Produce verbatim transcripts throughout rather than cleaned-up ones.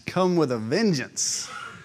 come with a vengeance.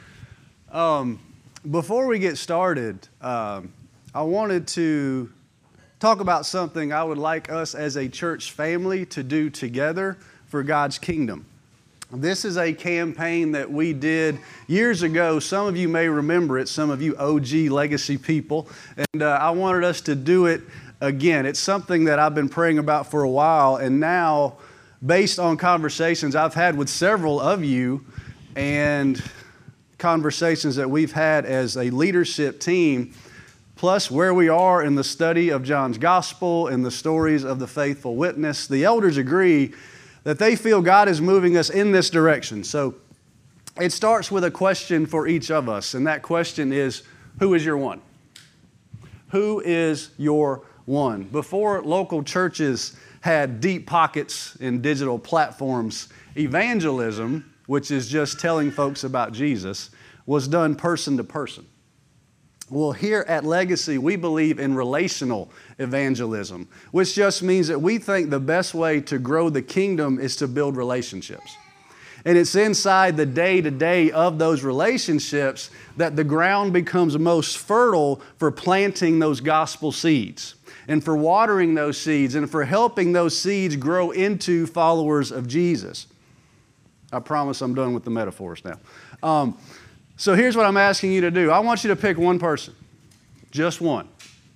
Um, before we get started, um, I wanted to talk about something I would like us as a church family to do together for God's kingdom. This is a campaign that we did years ago. Some of you may remember it, some of you O G legacy people, and uh, I wanted us to do it again. It's something that I've been praying about for a while, and now, based on conversations I've had with several of you and conversations that we've had as a leadership team, plus where we are in the study of John's Gospel and the stories of the faithful witness, the elders agree that they feel God is moving us in this direction. So it starts with a question for each of us, and that question is, who is your one? Who is your one? Before local churches had deep pockets in digital platforms, evangelism, which is just telling folks about Jesus, was done person to person. Well, here at Legacy, we believe in relational evangelism, which just means that we think the best way to grow the kingdom is to build relationships. And it's inside the day-to-day of those relationships that the ground becomes most fertile for planting those gospel seeds, and for watering those seeds, and for helping those seeds grow into followers of Jesus. I promise I'm done with the metaphors now. Um, so here's what I'm asking you to do. I want you to pick one person, just one,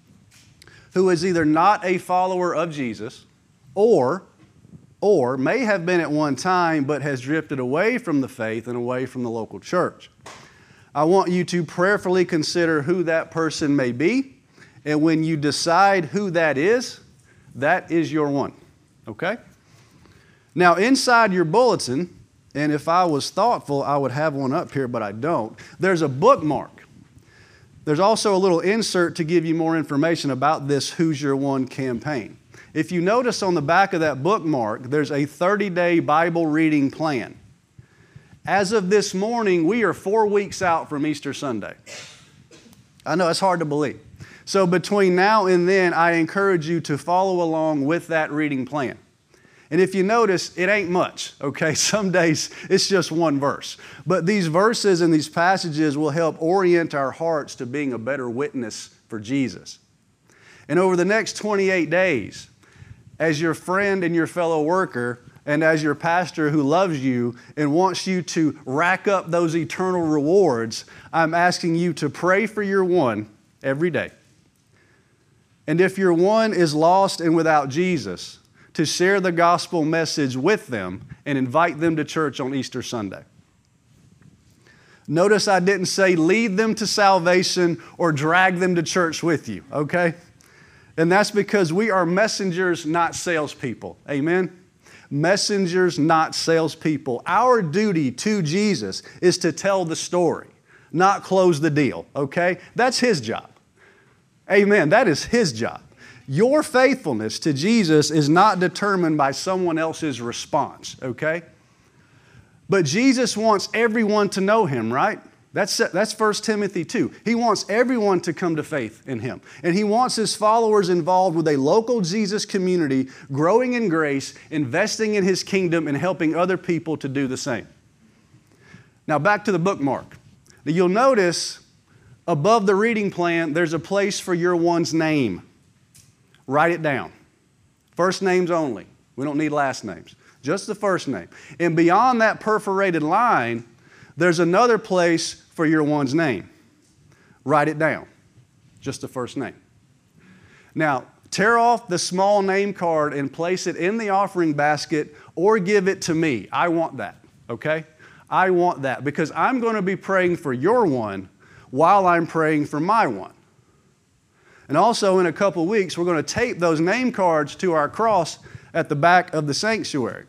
who is either not a follower of Jesus or, or may have been at one time but has drifted away from the faith and away from the local church. I want you to prayerfully consider who that person may be. And when you decide who that is, that is your one, okay? Now, inside your bulletin, and if I was thoughtful, I would have one up here, but I don't, there's a bookmark. There's also a little insert to give you more information about this Who's Your One campaign. If you notice on the back of that bookmark, there's a thirty-day Bible reading plan. As of this morning, we are four weeks out from Easter Sunday. I know, it's hard to believe. So between now and then, I encourage you to follow along with that reading plan. And if you notice, it ain't much, okay? Some days it's just one verse. But these verses and these passages will help orient our hearts to being a better witness for Jesus. And over the next twenty-eight days, as your friend and your fellow worker, and as your pastor who loves you and wants you to rack up those eternal rewards, I'm asking you to pray for your one every day. And if your one is lost and without Jesus, to share the gospel message with them and invite them to church on Easter Sunday. Notice I didn't say lead them to salvation or drag them to church with you, okay? And that's because we are messengers, not salespeople. Amen? Messengers, not salespeople. Our duty to Jesus is to tell the story, not close the deal, okay? That's His job. Amen. That is His job. Your faithfulness to Jesus is not determined by someone else's response, okay? But Jesus wants everyone to know Him, right? That's, that's First Timothy two. He wants everyone to come to faith in Him. And He wants His followers involved with a local Jesus community, growing in grace, investing in His kingdom, and helping other people to do the same. Now back to the bookmark. Now, you'll notice above the reading plan, there's a place for your one's name. Write it down. First names only. We don't need last names. Just the first name. And beyond that perforated line, there's another place for your one's name. Write it down. Just the first name. Now, tear off the small name card and place it in the offering basket or give it to me. I want that, okay? I want that because I'm going to be praying for your one while I'm praying for my one. And also in a couple weeks, we're going to tape those name cards to our cross at the back of the sanctuary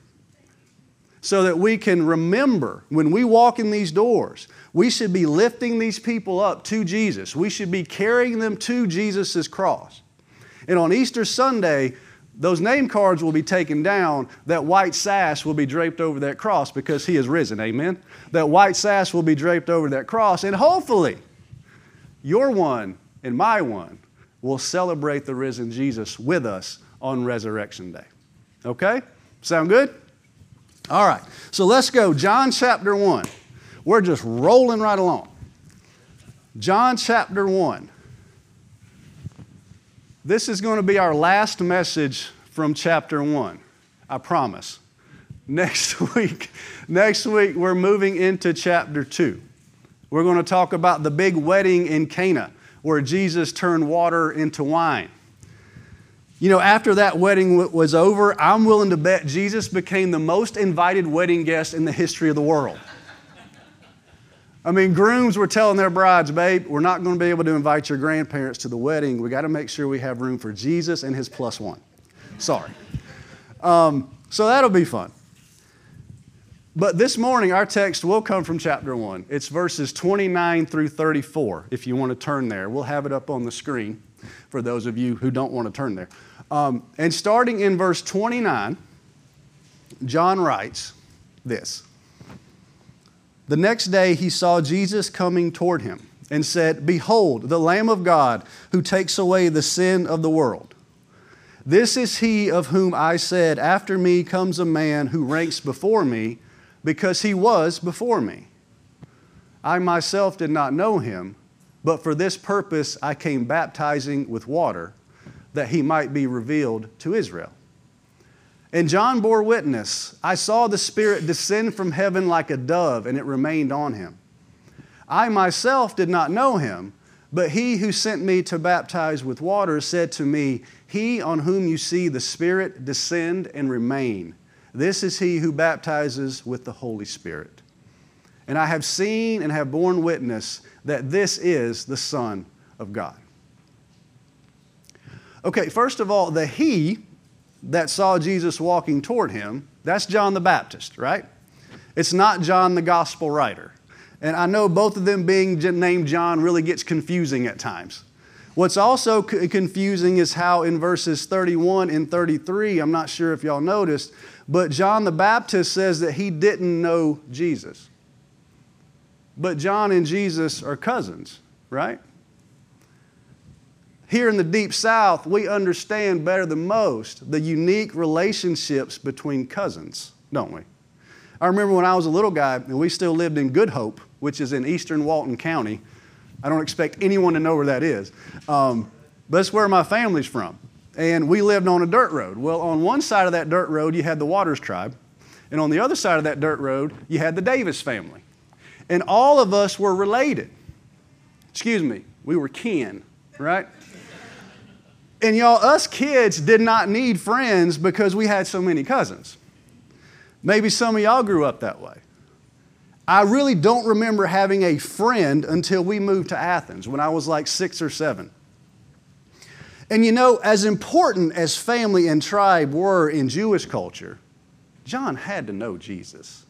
so that we can remember when we walk in these doors, we should be lifting these people up to Jesus. We should be carrying them to Jesus' cross. And on Easter Sunday, those name cards will be taken down. That white sash will be draped over that cross because He is risen. Amen? That white sash will be draped over that cross. And hopefully, your one and my one will celebrate the risen Jesus with us on Resurrection Day. Okay? Sound good? All right, so let's go. John chapter one. We're just rolling right along. John chapter one. This is going to be our last message from chapter one. I promise. Next week, next week we're moving into chapter two. We're going to talk about the big wedding in Cana where Jesus turned water into wine. You know, after that wedding w- was over, I'm willing to bet Jesus became the most invited wedding guest in the history of the world. I mean, grooms were telling their brides, babe, we're not going to be able to invite your grandparents to the wedding. We got to make sure we have room for Jesus and his plus one. Sorry. Um, so that'll be fun. But this morning, our text will come from chapter one. It's verses twenty-nine through thirty-four, if you want to turn there. We'll have it up on the screen for those of you who don't want to turn there. Um, and starting in verse twenty-nine, John writes this. The next day he saw Jesus coming toward him and said, "Behold, the Lamb of God who takes away the sin of the world. This is he of whom I said, after me comes a man who ranks before me, because he was before me. I myself did not know him, but for this purpose I came baptizing with water, that he might be revealed to Israel. And John bore witness, I saw the Spirit descend from heaven like a dove, and it remained on him. I myself did not know him, but he who sent me to baptize with water said to me, he on whom you see the Spirit descend and remain, this is he who baptizes with the Holy Spirit. And I have seen and have borne witness that this is the Son of God." Okay, first of all, the he that saw Jesus walking toward him, that's John the Baptist, right? It's not John the gospel writer. And I know both of them being named John really gets confusing at times. What's also confusing is how in verses thirty-one and thirty-three, I'm not sure if y'all noticed, but John the Baptist says that he didn't know Jesus. But John and Jesus are cousins, right? Here in the Deep South, we understand better than most the unique relationships between cousins, don't we? I remember when I was a little guy, and we still lived in Good Hope, which is in eastern Walton County. I don't expect anyone to know where that is. Um, but it's where my family's from. And we lived on a dirt road. Well, on one side of that dirt road, you had the Waters tribe. And on the other side of that dirt road, you had the Davis family. And all of us were related. Excuse me, we were kin, right? And y'all, us kids did not need friends because we had so many cousins. Maybe some of y'all grew up that way. I really don't remember having a friend until we moved to Athens when I was like six or seven. And you know, as important as family and tribe were in Jewish culture, John had to know Jesus.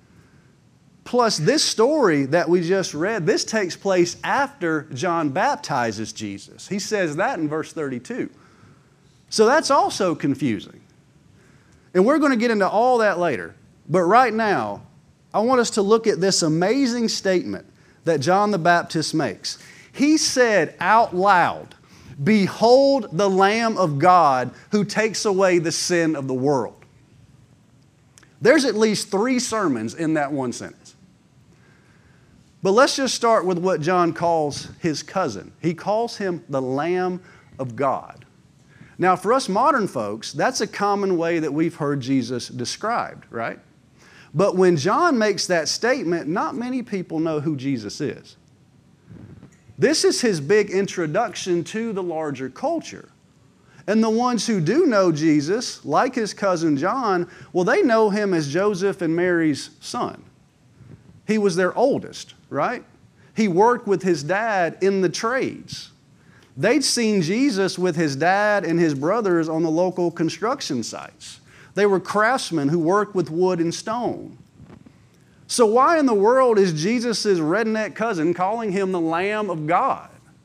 Plus, this story that we just read, this takes place after John baptizes Jesus. He says that in verse thirty-two. So that's also confusing. And we're going to get into all that later. But right now, I want us to look at this amazing statement that John the Baptist makes. He said out loud, "Behold the Lamb of God who takes away the sin of the world." There's at least three sermons in that one sentence. But let's just start with what John calls his cousin. He calls him the Lamb of God. Now, for us modern folks, that's a common way that we've heard Jesus described, right? But when John makes that statement, not many people know who Jesus is. This is his big introduction to the larger culture. And the ones who do know Jesus, like his cousin John, well, they know him as Joseph and Mary's son. He was their oldest, right? He worked with his dad in the trades. They'd seen Jesus with his dad and his brothers on the local construction sites. They were craftsmen who worked with wood and stone. So why in the world is Jesus' redneck cousin calling him the Lamb of God?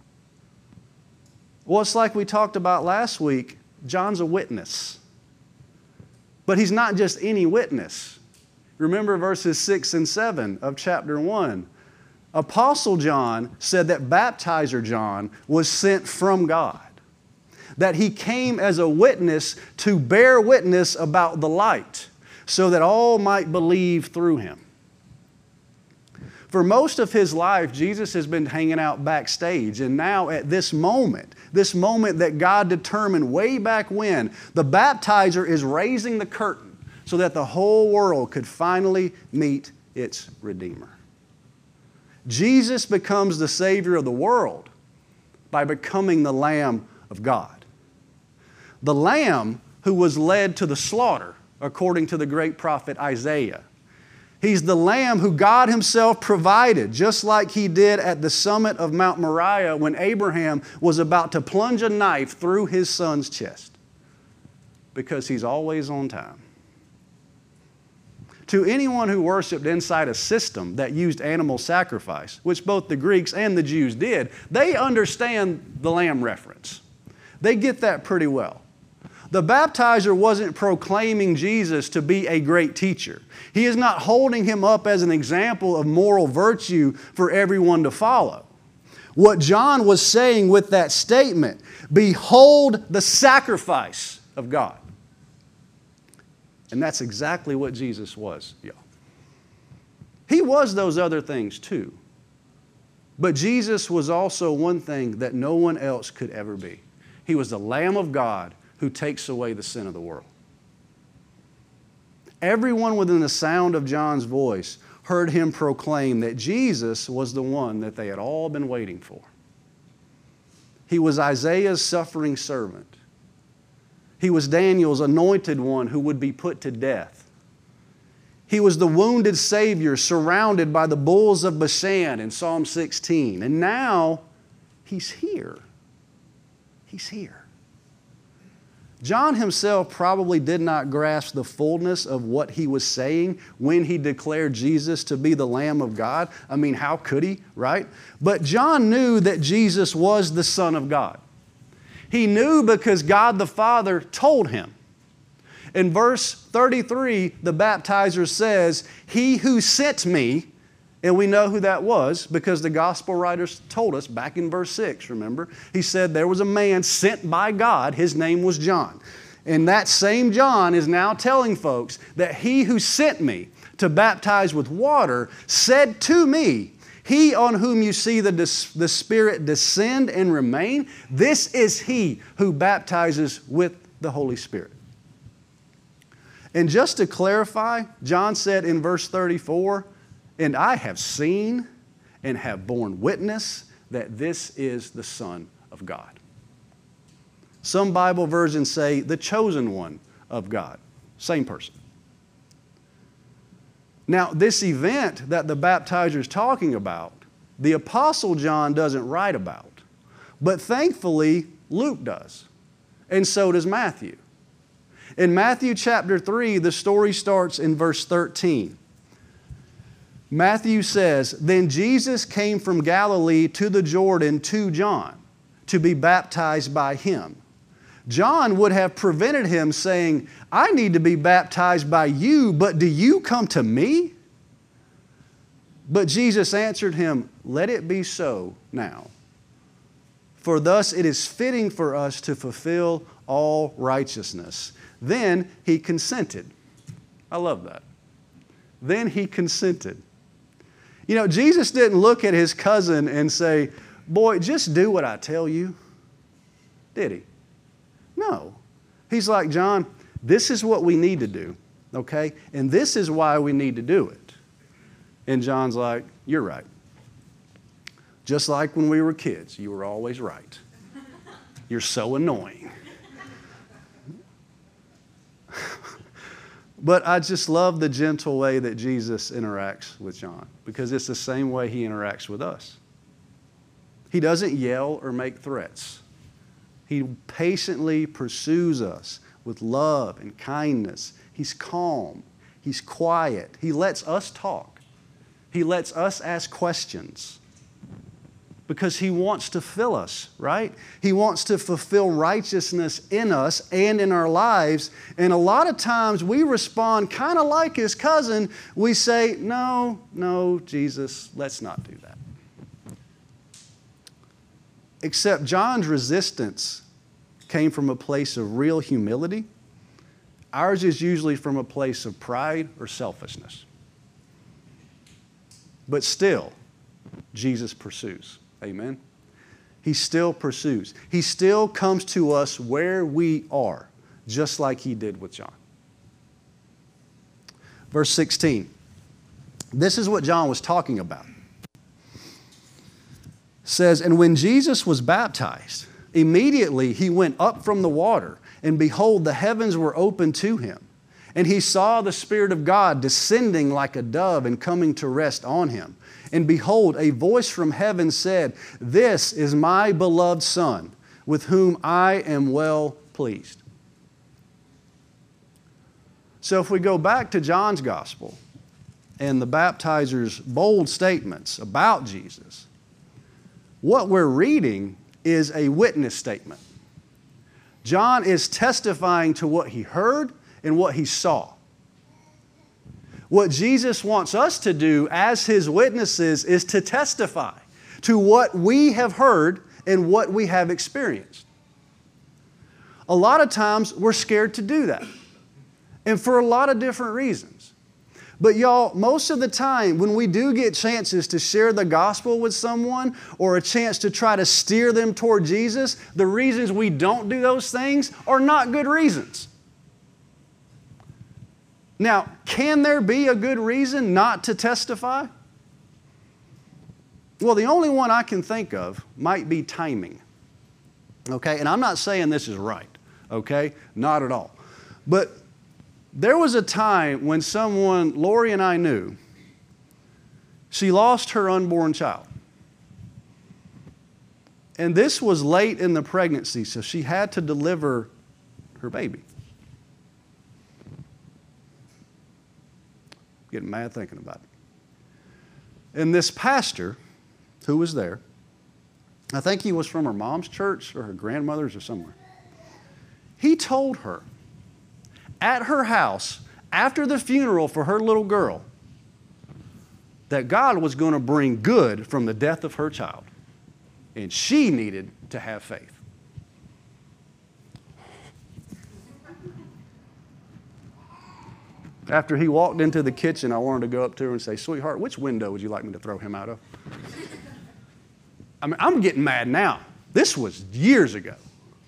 Well, it's like we talked about last week. John's a witness. But he's not just any witness. Remember verses six and seven of chapter one. Apostle John said that baptizer John was sent from God. That he came as a witness to bear witness about the light. so that all might believe through him. For most of his life, Jesus has been hanging out backstage, and now at this moment, this moment that God determined way back when, the baptizer is raising the curtain so that the whole world could finally meet its Redeemer. Jesus becomes the Savior of the world by becoming the Lamb of God. The Lamb who was led to the slaughter, according to the great prophet Isaiah. He's the Lamb who God Himself provided, just like He did at the summit of Mount Moriah when Abraham was about to plunge a knife through his son's chest, because He's always on time. To anyone who worshiped inside a system that used animal sacrifice, which both the Greeks and the Jews did, they understand the lamb reference. They get that pretty well. The baptizer wasn't proclaiming Jesus to be a great teacher. He is not holding Him up as an example of moral virtue for everyone to follow. What John was saying with that statement, behold the sacrifice of God. And that's exactly what Jesus was, y'all. He was those other things too. But Jesus was also one thing that no one else could ever be. He was the Lamb of God who takes away the sin of the world. Everyone within the sound of John's voice heard him proclaim that Jesus was the one that they had all been waiting for. He was Isaiah's suffering servant. He was Daniel's anointed one who would be put to death. He was the wounded Savior surrounded by the bulls of Bashan in Psalm sixteen. And now He's here. He's here. John himself probably did not grasp the fullness of what he was saying when he declared Jesus to be the Lamb of God. I mean, how could he, right? But John knew that Jesus was the Son of God. He knew because God the Father told him. In verse thirty-three, the baptizer says, "He who sent me," and we know who that was because the gospel writers told us back in verse six, remember? He said there was a man sent by God, his name was John. And that same John is now telling folks that he who sent me to baptize with water said to me, "He on whom you see the, the Spirit descend and remain, this is He who baptizes with the Holy Spirit." And just to clarify, John said in verse thirty-four, "And I have seen and have borne witness that this is the Son of God." Some Bible versions say the chosen one of God. Same person. Now, this event that the baptizer is talking about, the Apostle John doesn't write about. But thankfully, Luke does. And so does Matthew. In Matthew chapter three, the story starts in verse thirteen. Matthew says, "Then Jesus came from Galilee to the Jordan to John to be baptized by him. John would have prevented him saying, 'I need to be baptized by you, but do you come to me?' But Jesus answered him, 'Let it be so now. For thus it is fitting for us to fulfill all righteousness.' Then he consented." I love that. Then he consented. You know, Jesus didn't look at his cousin and say, "Boy, just do what I tell you." Did he? No. He's like, "John, this is what we need to do, okay? And this is why we need to do it." And John's like, "You're right. Just like when we were kids, you were always right. You're so annoying." But I just love the gentle way that Jesus interacts with John, because it's the same way He interacts with us. He doesn't yell or make threats. He patiently pursues us with love and kindness. He's calm. He's quiet. He lets us talk. He lets us ask questions because He wants to fill us, right? He wants to fulfill righteousness in us and in our lives. And a lot of times we respond kind of like His cousin. We say, "No, no, Jesus, let's not do that." Except John's resistance came from a place of real humility. Ours is usually from a place of pride or selfishness. But still, Jesus pursues. Amen? He still pursues. He still comes to us where we are, just like He did with John. Verse sixteen. This is what John was talking about. It says, "And when Jesus was baptized, immediately He went up from the water, and behold, the heavens were opened to Him. And He saw the Spirit of God descending like a dove and coming to rest on Him. And behold, a voice from heaven said, 'This is my beloved Son, with whom I am well pleased.'" So if we go back to John's Gospel and the baptizer's bold statements about Jesus, what we're reading is a witness statement. John is testifying to what he heard and what he saw. What Jesus wants us to do as His witnesses is to testify to what we have heard and what we have experienced. A lot of times we're scared to do that, and for a lot of different reasons. But y'all, most of the time when we do get chances to share the gospel with someone or a chance to try to steer them toward Jesus, the reasons we don't do those things are not good reasons. Now, can there be a good reason not to testify? Well, the only one I can think of might be timing. Okay, and I'm not saying this is right, okay? Not at all. But there was a time when someone, Lori and I knew, she lost her unborn child. And this was late in the pregnancy, so she had to deliver her baby. Getting mad thinking about it. And this pastor who was there, I think he was from her mom's church or her grandmother's or somewhere. He told her at her house after the funeral for her little girl that God was going to bring good from the death of her child. And she needed to have faith. After he walked into the kitchen, I wanted to go up to her and say, "Sweetheart, which window would you like me to throw him out of?" I mean, I'm getting mad now. This was years ago.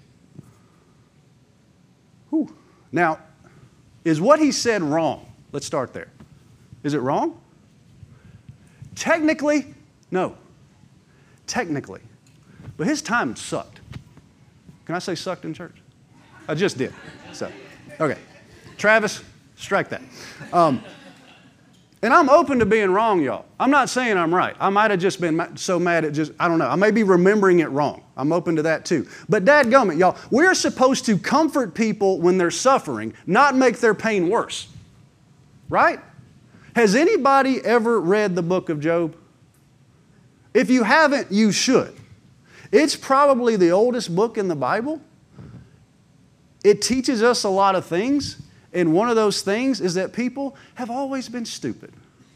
Whew. Now, is what he said wrong? Let's start there. Is it wrong? Technically, no. Technically. But his time sucked. Can I say sucked in church? I just did. So, okay. Travis, strike that. Um, and I'm open to being wrong, y'all. I'm not saying I'm right. I might have just been ma- so mad at just, I don't know. I may be remembering it wrong. I'm open to that too. But dadgummit, y'all, we're supposed to comfort people when they're suffering, not make their pain worse. Right? Has anybody ever read the book of Job? If you haven't, you should. It's probably the oldest book in the Bible. It teaches us a lot of things. And one of those things is that people have always been stupid.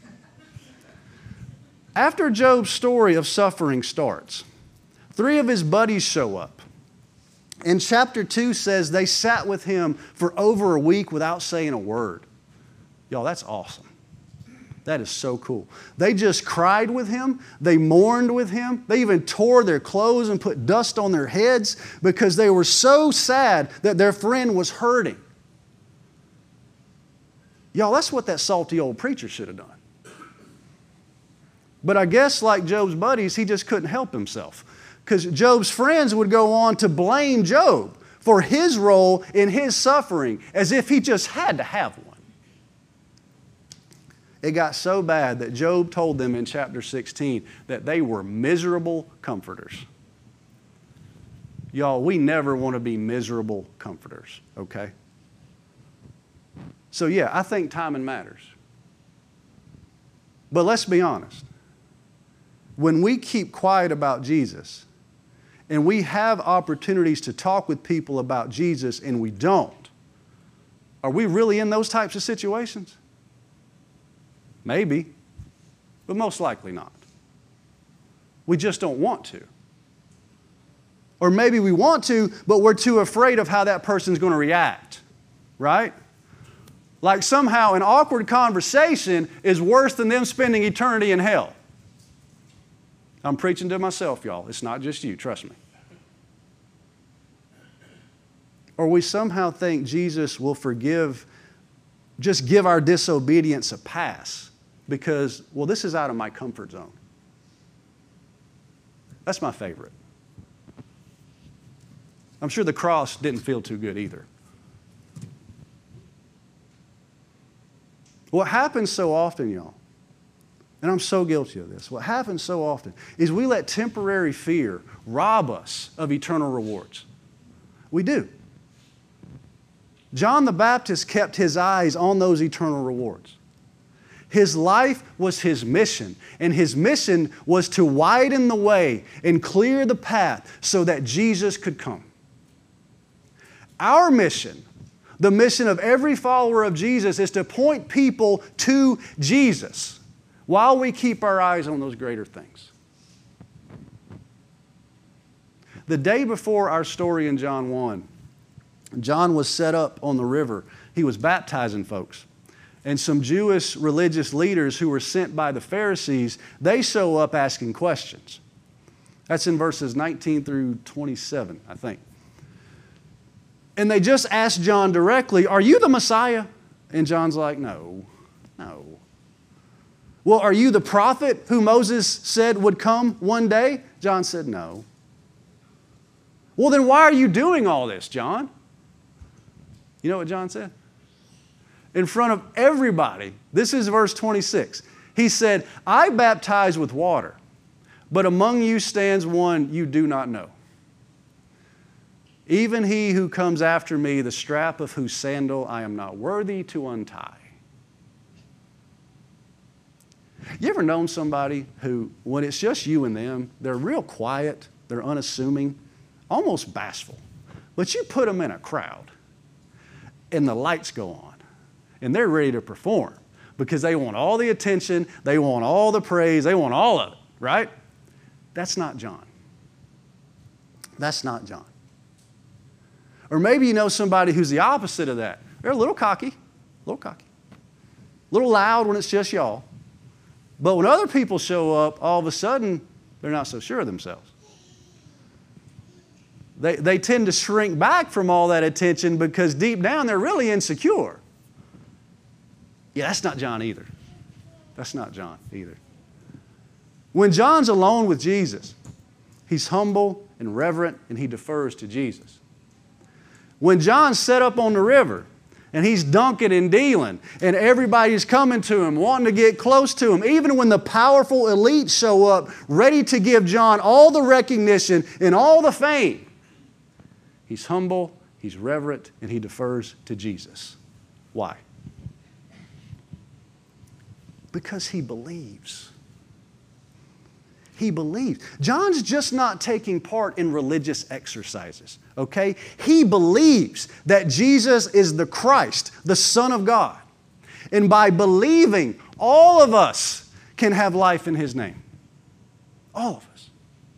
After Job's story of suffering starts, three of his buddies show up. And chapter two says they sat with him for over a week without saying a word. Y'all, that's awesome. That is so cool. They just cried with him. They mourned with him. They even tore their clothes and put dust on their heads because they were so sad that their friend was hurting. Y'all, that's what that salty old preacher should have done. But I guess like Job's buddies, he just couldn't help himself. Because Job's friends would go on to blame Job for his role in his suffering as if he just had to have one. It got so bad that Job told them in chapter sixteen that they were miserable comforters. Y'all, we never want to be miserable comforters, okay? So yeah, I think timing matters. But let's be honest. When we keep quiet about Jesus and we have opportunities to talk with people about Jesus and we don't, are we really in those types of situations? Maybe, but most likely not. We just don't want to. Or maybe we want to, but we're too afraid of how that person's going to react, right? Like somehow an awkward conversation is worse than them spending eternity in hell. I'm preaching to myself, y'all. It's not just you, trust me. Or we somehow think Jesus will forgive, just give our disobedience a pass because, well, this is out of my comfort zone. That's my favorite. I'm sure the cross didn't feel too good either. What happens so often, y'all, and I'm so guilty of this, what happens so often is we let temporary fear rob us of eternal rewards. We do. John the Baptist kept his eyes on those eternal rewards. His life was his mission, and his mission was to widen the way and clear the path so that Jesus could come. Our mission, the mission of every follower of Jesus, is to point people to Jesus while we keep our eyes on those greater things. The day before our story in John one, John was set up on the river. He was baptizing folks. And some Jewish religious leaders who were sent by the Pharisees, they show up asking questions. That's in verses nineteen through twenty-seven, I think. And they just asked John directly, "Are you the Messiah?" And John's like, "No, no." "Well, are you the prophet who Moses said would come one day?" John said, "No." "Well, then why are you doing all this, John?" You know what John said? In front of everybody, this is verse twenty-six. He said, "I baptize with water, but among you stands one you do not know. Even he who comes after me, the strap of whose sandal I am not worthy to untie." You ever known somebody who, when it's just you and them, they're real quiet, they're unassuming, almost bashful, but you put them in a crowd and the lights go on and they're ready to perform because they want all the attention, they want all the praise, they want all of it, right? That's not John. That's not John. Or maybe you know somebody who's the opposite of that. They're a little cocky, a little cocky, a little loud when it's just y'all. But when other people show up, all of a sudden, they're not so sure of themselves. They, they tend to shrink back from all that attention because deep down they're really insecure. Yeah, that's not John either. That's not John either. When John's alone with Jesus, he's humble and reverent and he defers to Jesus. When John's set up on the river and he's dunking and dealing and everybody's coming to him, wanting to get close to him, even when the powerful elite show up ready to give John all the recognition and all the fame, he's humble, he's reverent, and he defers to Jesus. Why? Because he believes. He believes. John's just not taking part in religious exercises, okay? He believes that Jesus is the Christ, the Son of God. And by believing, all of us can have life in His name. All of us.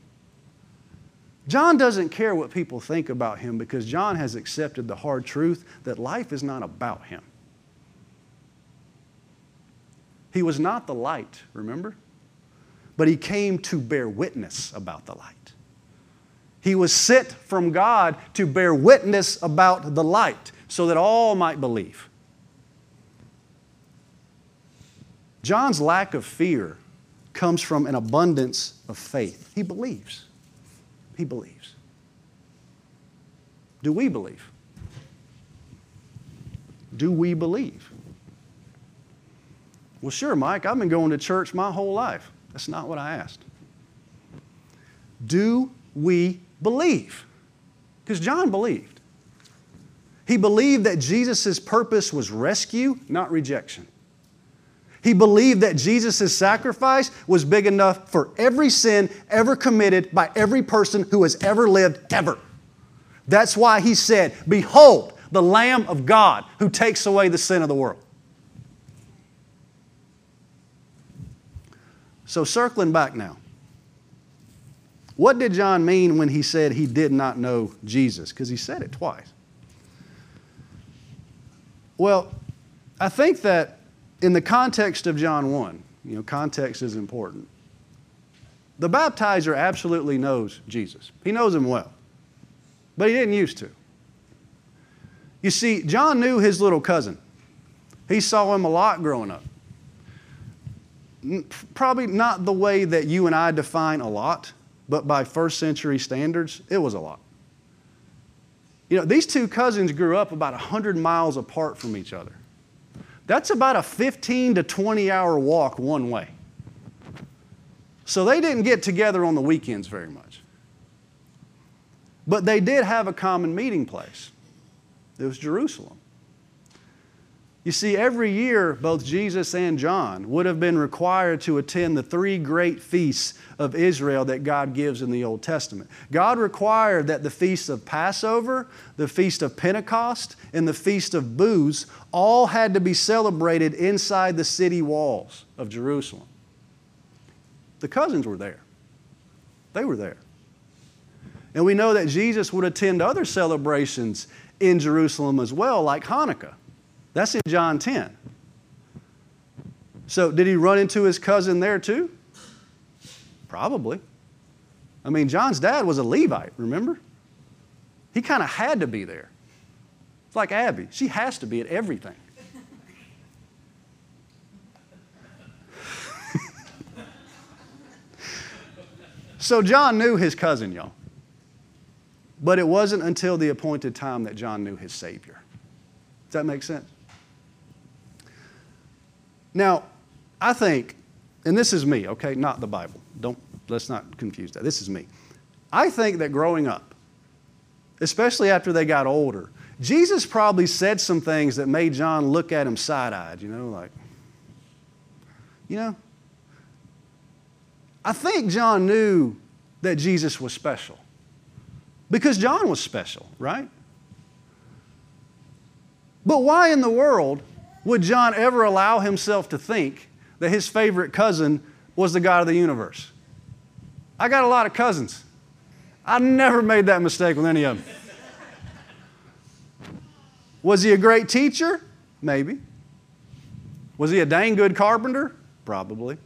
John doesn't care what people think about him because John has accepted the hard truth that life is not about him. He was not the light, remember? But he came to bear witness about the light. He was sent from God to bear witness about the light so that all might believe. John's lack of fear comes from an abundance of faith. He believes. He believes. Do we believe? Do we believe? Well, sure, Mike, I've been going to church my whole life. That's not what I asked. Do we believe? Because John believed. He believed that Jesus' purpose was rescue, not rejection. He believed that Jesus' sacrifice was big enough for every sin ever committed by every person who has ever lived, ever. That's why he said, "Behold, the Lamb of God who takes away the sin of the world." So circling back now, what did John mean when he said he did not know Jesus? Because he said it twice. Well, I think that in the context of John one, you know, context is important. The baptizer absolutely knows Jesus. He knows him well, but he didn't used to. You see, John knew his little cousin. He saw him a lot growing up. Probably not the way that you and I define a lot, but by first century standards, it was a lot. You know, these two cousins grew up about one hundred miles apart from each other. That's about a fifteen to twenty hour walk one way. So they didn't get together on the weekends very much. But they did have a common meeting place. It was Jerusalem. You see, every year, both Jesus and John would have been required to attend the three great feasts of Israel that God gives in the Old Testament. God required that the feast of Passover, the feast of Pentecost, and the feast of Booths all had to be celebrated inside the city walls of Jerusalem. The cousins were there. They were there. And we know that Jesus would attend other celebrations in Jerusalem as well, like Hanukkah. That's in John ten. So did he run into his cousin there too? Probably. I mean, John's dad was a Levite, remember? He kind of had to be there. It's like Abby. She has to be at everything. So John knew his cousin, y'all. But it wasn't until the appointed time that John knew his Savior. Does that make sense? Now, I think, and this is me, okay, not the Bible. Don't, let's not confuse that. This is me. I think that growing up, especially after they got older, Jesus probably said some things that made John look at him side-eyed, you know, like, you know. I think John knew that Jesus was special because John was special, right? But why in the world would John ever allow himself to think that his favorite cousin was the God of the universe? I got a lot of cousins. I never made that mistake with any of them. Was he a great teacher? Maybe. Was he a dang good carpenter? Probably.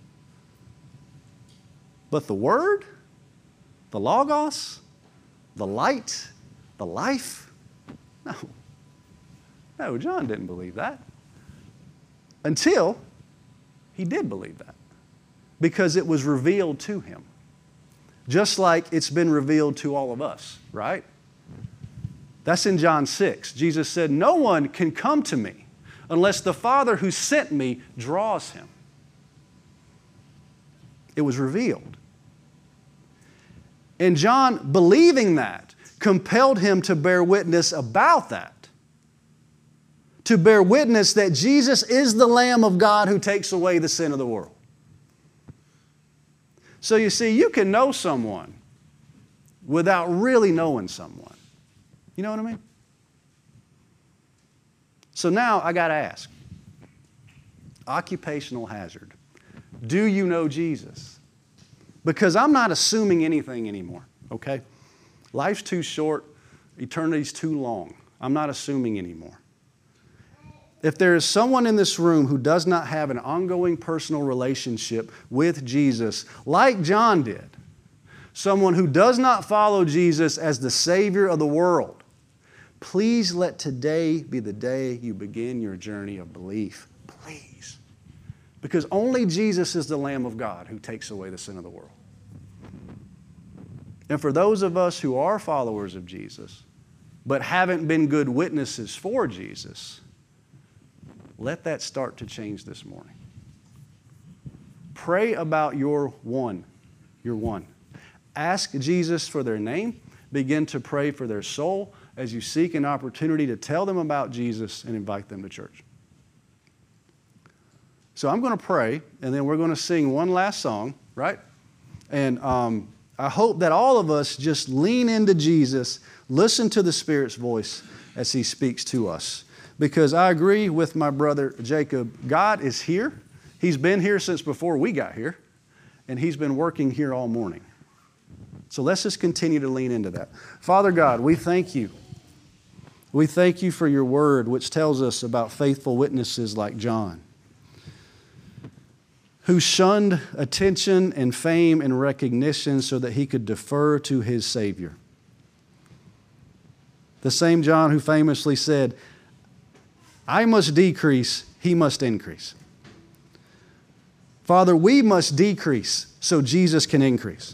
But the Word, the Logos, the light, the life? No. No, John didn't believe that. Until he did believe that. Because it was revealed to him. Just like it's been revealed to all of us, right? That's in John six. Jesus said, "No one can come to me unless the Father who sent me draws him." It was revealed. And John, believing that, compelled him to bear witness about that. To bear witness that Jesus is the Lamb of God who takes away the sin of the world. So you see, you can know someone without really knowing someone. You know what I mean? So now I got to ask, occupational hazard. Do you know Jesus? Because I'm not assuming anything anymore, okay? Life's too short, eternity's too long. I'm not assuming anymore. If there is someone in this room who does not have an ongoing personal relationship with Jesus, like John did, someone who does not follow Jesus as the Savior of the world, please let today be the day you begin your journey of belief. Please. Because only Jesus is the Lamb of God who takes away the sin of the world. And for those of us who are followers of Jesus, but haven't been good witnesses for Jesus, let that start to change this morning. Pray about your one. Your one. Ask Jesus for their name. Begin to pray for their soul as you seek an opportunity to tell them about Jesus and invite them to church. So I'm going to pray, and then we're going to sing one last song, right? And um, I hope that all of us just lean into Jesus, listen to the Spirit's voice as He speaks to us. Because I agree with my brother Jacob, God is here. He's been here since before we got here, and He's been working here all morning. So let's just continue to lean into that. Father God, we thank You We thank you for your word, which tells us about faithful witnesses like John, who shunned attention and fame and recognition so that he could defer to his Savior. The same John who famously said, I must decrease, he must increase. Father, we must decrease so Jesus can increase.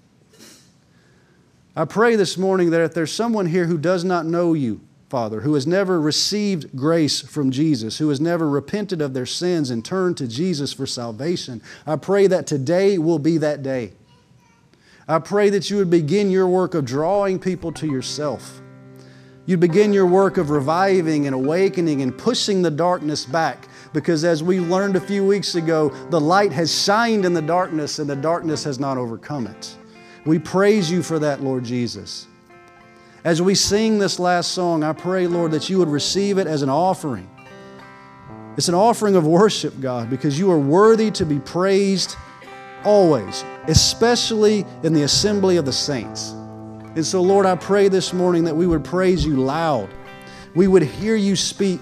I pray this morning that if there's someone here who does not know you, Father, who has never received grace from Jesus, who has never repented of their sins and turned to Jesus for salvation, I pray that today will be that day. I pray that you would begin your work of drawing people to yourself. You'd begin your work of reviving and awakening and pushing the darkness back, because as we learned a few weeks ago, the light has shined in the darkness and the darkness has not overcome it. We praise you for that, Lord Jesus. As we sing this last song, I pray, Lord, that you would receive it as an offering. It's an offering of worship, God, because you are worthy to be praised always, especially in the assembly of the saints. And so, Lord, I pray this morning that we would praise you loud. We would hear you speak.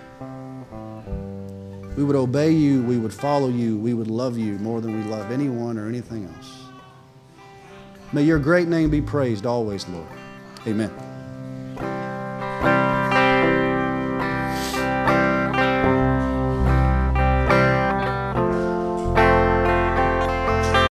We would obey you. We would follow you. We would love you more than we love anyone or anything else. May your great name be praised always, Lord. Amen.